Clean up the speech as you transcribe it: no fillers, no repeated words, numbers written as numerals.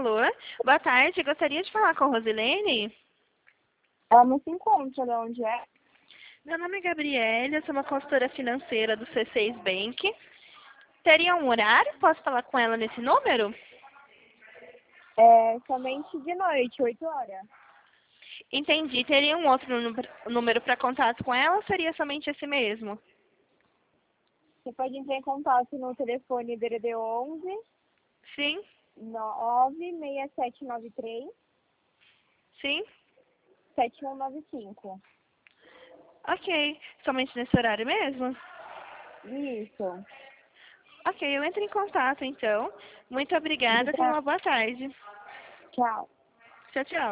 Alô, boa tarde. Gostaria de falar com a Rosilene? Ela não se encontra, de onde é? Meu nome é Gabriela, eu sou uma consultora financeira do C6 Bank. Teria um horário? Posso falar com ela nesse número? É somente de noite, 8 horas. Entendi. Teria um outro número para contato com ela ou seria somente esse mesmo? Você pode entrar em contato no telefone DDD 11 Sim, 96793 sim. 7195. Ok. Somente nesse horário mesmo? Isso. Ok, eu entro em contato então. Muito obrigada. Tenha Obrigada. uma boa tarde. Tchau. Tchau, tchau.